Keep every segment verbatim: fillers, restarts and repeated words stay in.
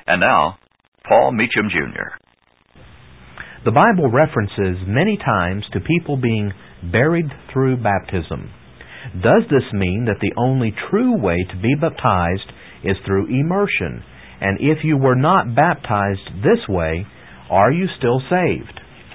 And now, Paul Meacham, Junior The Bible references many times to people being buried through baptism. Does this mean that the only true way to be baptized is through immersion? And if you were not baptized this way, are you still saved?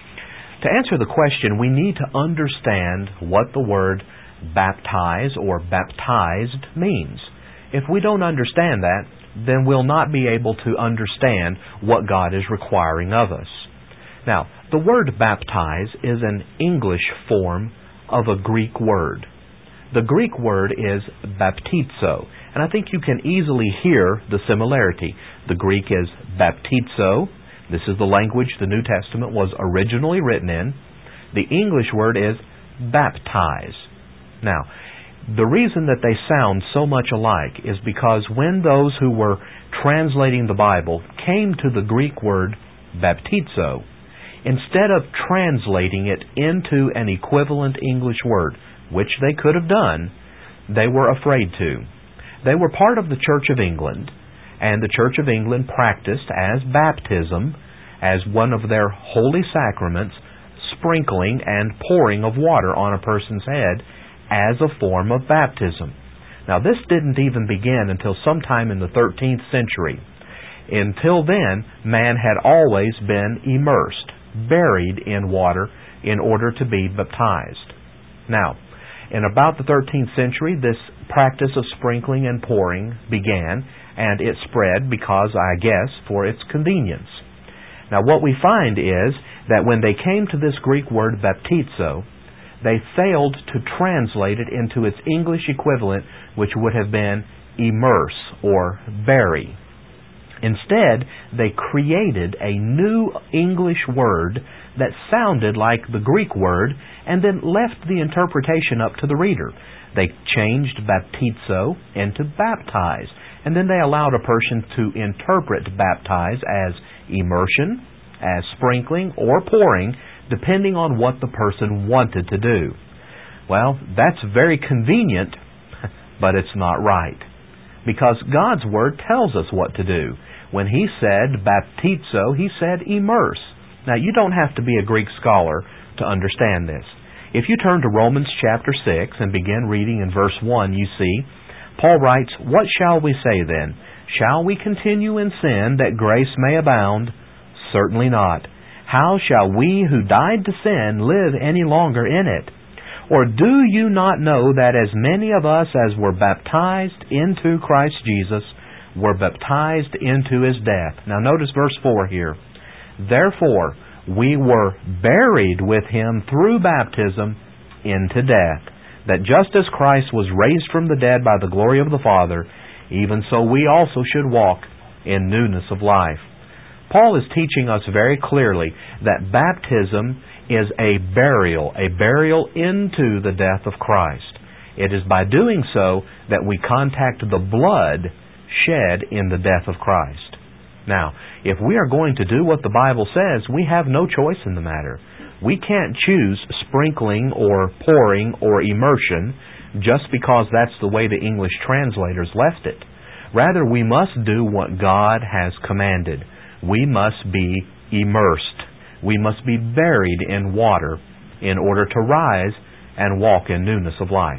To answer the question, we need to understand what the word baptize or baptized means. If we don't understand that, then we'll not be able to understand what God is requiring of us. Now, the word baptize is an English form of a Greek word. The Greek word is baptizo, and I think you can easily hear the similarity. The Greek is baptizo. This is the language the New Testament was originally written in. The English word is baptize. Now, the reason that they sound so much alike is because when those who were translating the Bible came to the Greek word baptizo, instead of translating it into an equivalent English word, which they could have done, they were afraid to. They were part of the Church of England, and the Church of England practiced as baptism, as one of their holy sacraments, sprinkling and pouring of water on a person's head as a form of baptism. Now, this didn't even begin until sometime in the thirteenth century. Until then, man had always been immersed, buried in water in order to be baptized. Now, in about the thirteenth century, this practice of sprinkling and pouring began, and it spread because, I guess, for its convenience. Now, what we find is that when they came to this Greek word baptizo, they failed to translate it into its English equivalent, which would have been immerse or bury. Instead, they created a new English word that sounded like the Greek word and then left the interpretation up to the reader. They changed baptizo into baptize, and then they allowed a person to interpret baptize as immersion, as sprinkling, or pouring, depending on what the person wanted to do. Well, that's very convenient, but it's not right. Because God's Word tells us what to do. When He said baptizo, He said immerse. Now, you don't have to be a Greek scholar to understand this. If you turn to Romans chapter six and begin reading in verse one, you see, Paul writes, "What shall we say then? Shall we continue in sin that grace may abound? Certainly not. How shall we who died to sin live any longer in it? Or do you not know that as many of us as were baptized into Christ Jesus were baptized into His death?" Now notice verse four here. "Therefore we were buried with Him through baptism into death, that just as Christ was raised from the dead by the glory of the Father, even so we also should walk in newness of life." Paul is teaching us very clearly that baptism is a burial, a burial into the death of Christ. It is by doing so that we contact the blood shed in the death of Christ. Now, if we are going to do what the Bible says, we have no choice in the matter. We can't choose sprinkling or pouring or immersion just because that's the way the English translators left it. Rather, we must do what God has commanded. We must be immersed. We must be buried in water in order to rise and walk in newness of life.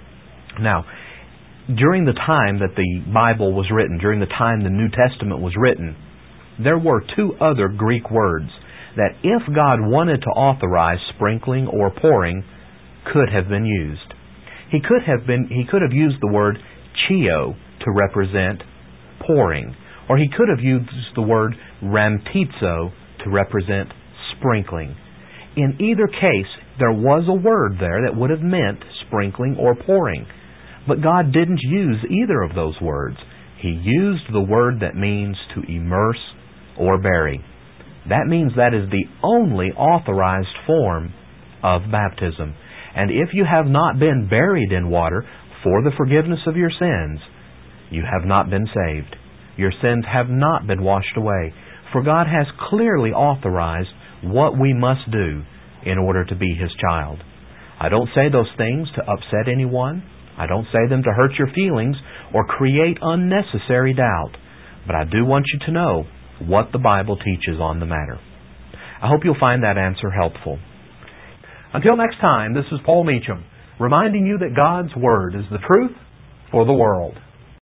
Now, during the time that the Bible was written, during the time the New Testament was written, there were two other Greek words that if God wanted to authorize sprinkling or pouring, could have been used. He could have been he could have used the word chio to represent pouring, or he could have used the word ramtizo to represent sprinkling. In either case, there was a word there that would have meant sprinkling or pouring. But God didn't use either of those words. He used the word that means to immerse or bury. That means that is the only authorized form of baptism. And if you have not been buried in water for the forgiveness of your sins, you have not been saved. Your sins have not been washed away. For God has clearly authorized what we must do in order to be His child. I don't say those things to upset anyone. I don't say them to hurt your feelings or create unnecessary doubt. but I do want you to know what the Bible teaches on the matter. I hope you'll find that answer helpful. Until next time, this is Paul Meacham, reminding you that God's Word is the truth for the world.